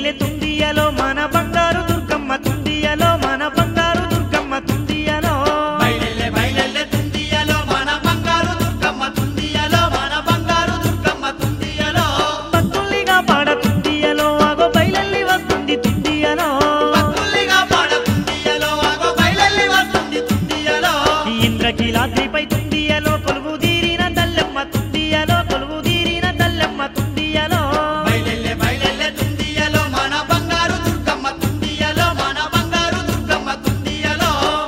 బయలెల్లె తుండియలో మన బంగారు దుర్గమ్మ తుండియలో మన బంగారు దుర్గమ్మ తుండియలో బయలెల్లె బయలెల్లె తుండియలో మన బంగారు దుర్గమ్మ తుండియలో మన బంగారు దుర్గమ్మ తుండియలో భక్తుల్నిగా పాడ తుండియలో ఆగో బయలెల్లి వస్తుంది తుండియలో భక్తుల్నిగా పాడ తుండియలో ఆగో బయలెల్లి వస్తుంది తుండియలో ఇంద్రకీలాద్రిపై తుండియలో కొలువు తీరిన తల్లెమ్మ తుండియలో కొలువు తీరిన తల్లెమ్మ తుండియలో బయలెల్లె బయలెల్లె తుండియలో మన బంగారు దుర్గమ్మ తుండియలో మన బంగారు దుర్గమ్మ తుండియలో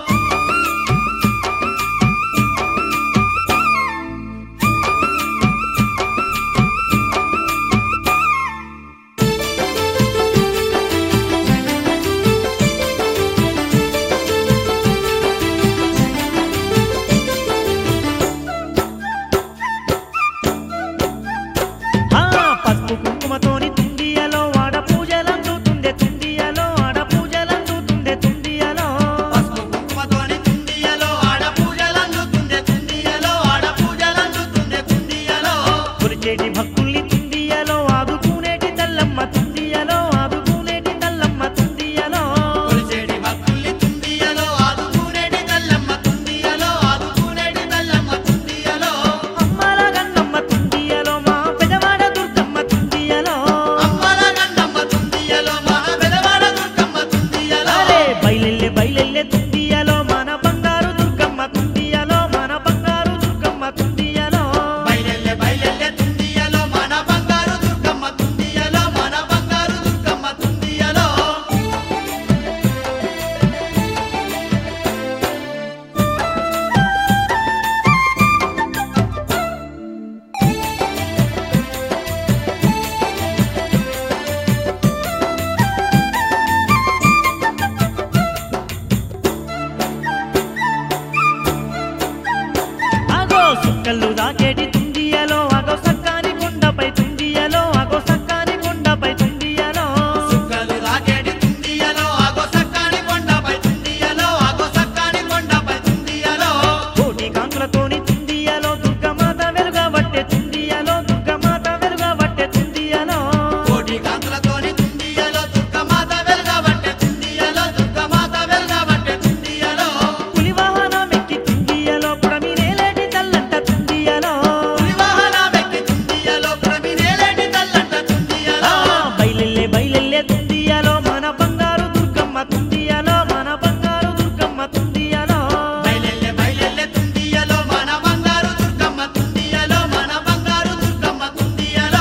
పసుపు కుంకుమతోని తుండియలో ఆడ పూజలందుతుండే తుండియలో ఆడ పూజలందుతుండే తుండియలో పసుపు కుంకుమతోని తుండియలో ఆడ పూజలందుతుండే తుండియలో ఆడ పూజలందుతుండే తుండియలో కొలిచేటి భక్తుల్ని తుండియలో ఆదుకునేటి తల్లమ్మ తుండియలో ఆదుకునేటి తల్లమ్మ తుండియలో కొలిచేటి భక్తుల్ని తుండియలో ఆదుకునేటి తల్లమ్మ తుండియలో ఆదుకునేటి తల్లమ్మ తుండియలో అమ్మల గన్నమ్మ తుండియలో మా పెదవాడ దుర్గమ్మ తుండియలో అమ్మల గన్నమ్మ తుండియలో మన వెలవాడ దుర్గమ్మ తుండియలో అరే బయలెల్లె బయలెల్లె తుండియలో మన బంగారు దుర్గమ్మ తుండియలో మన బంగారు దుర్గమ్మ తుండియలో బయలెల్లె బయలెల్లె తుండియలో మన బంగారు దుర్గమ్మ తుండియలో మన బంగారు దుర్గమ్మ తుండియలో ఆగో సుక్కలు దాకేటి తుండియలో ఆగో సక్కాని కొండపై తుండియలో ఆగో సక్కాని కొండపై తుండియలో సుక్కలు రాకేటి తుండియలో ఆగో సక్కాని కొండపై తుండియలో ఆగో సక్కాని కొండపై తుండియలో కోటి కాంతులతోని తుండియలో దుర్గమాత వెలుగబట్టే తుండియలో దుర్గమాత వెలుగబట్టే తుండియలో కోటి కాంతులతోని తుండియలో దుర్గమాత వెలుగబట్టే తుండియలో దుర్గమాత వెలుగబట్టే తుండియలో పులి వాహనం ఎక్కి తుండియలో పుడమినేలేటి తల్లంట తుండియలో పులివాహన వ్యక్తి తుండియలో ప్రమినేలేటి తల్లంట తుండియలో బయలెల్లె బయలెల్లె తుండియలో మన బంగారు దుర్గమ్మ తుండియలో మన బంగారు దుర్గమ్మ తుండియలో బయలెల్లె బయలెల్లె తుండియలో మన బంగారు దుర్గమ్మ తుండియలో మన బంగారు దుర్గమ్మ తుండియలో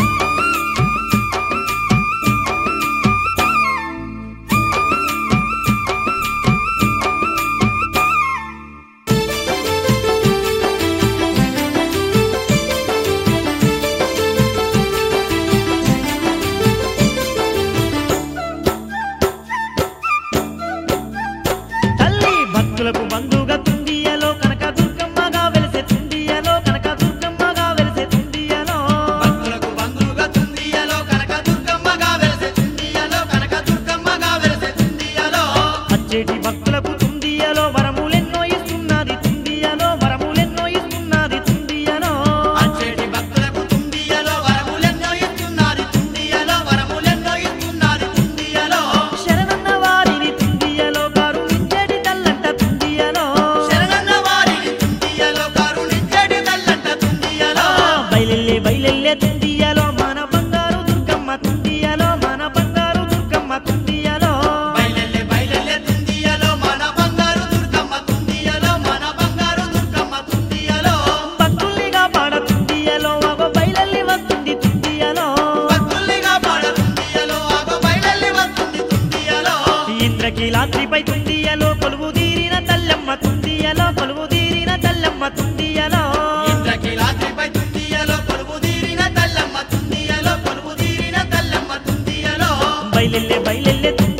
తల్లి భక్తులకు బంధుగా తుండియలో కనక దుర్గమ్మగా వెలిసే తుండియలో కనక దుర్గమ్మగా వెలిసే తుండియలో భక్తులకు బంధువుగా తుండియలో కనక దుర్గమ్మగా వెలిసే తుండియలో కనక దుర్గమ్మగా వెలిసే తుండియలో వచ్చేటి భక్తులకు తుండియలో వరములెన్నో ఇస్తున్నది తుండియలో వరములెన్నో ఇస్తున్నది తుండియలో అచ్చేటి భక్తులకు తుండియలో వరములెన్నో ఇస్తున్నది తుండియలో వరములెన్నో ఇస్తున్నది తుండియలో శరణన్న వారిని తుండియలో కరుణించేటి తల్లంట తుండియలో శరణన్న వారిని తుండియలో కరుణించేటి తల్లంట తుండియలో బయలెల్లె బయలెల్లె తుండియలో మన బంగారు దుర్గమ్మ తుండియలో మన బంగారు దుర్గమ్మ తుండియలో బయలెల్లె బయలెల్లె తుండియలో మన బంగారు దుర్గమ్మ తుండియలో మన బంగారు దుర్గమ్మ తుండియలో భక్తుల్నిగా పాడ తుండియలో అగో బయలెల్లి వస్తుంది తుండియలో భక్తుల్నిగా పాడ తుండియలో ఆగో బయలెల్లి వస్తుంది తుండియలో ఇంద్రకీలాద్రిపై తుండియలో కొలువు తీరిన తల్లెమ్మ తుండియలో కొలువు తీరిన తల్లెమ్మ తుండియలో ఇంద్రకీలాద్రిపై తుండియలో కొలువు తీరిన తల్లమ్మ తుండియలో కొలువు తీరిన తల్లమ్మ తుండియలో బయలెల్లె బయలెల్లె తుండియలో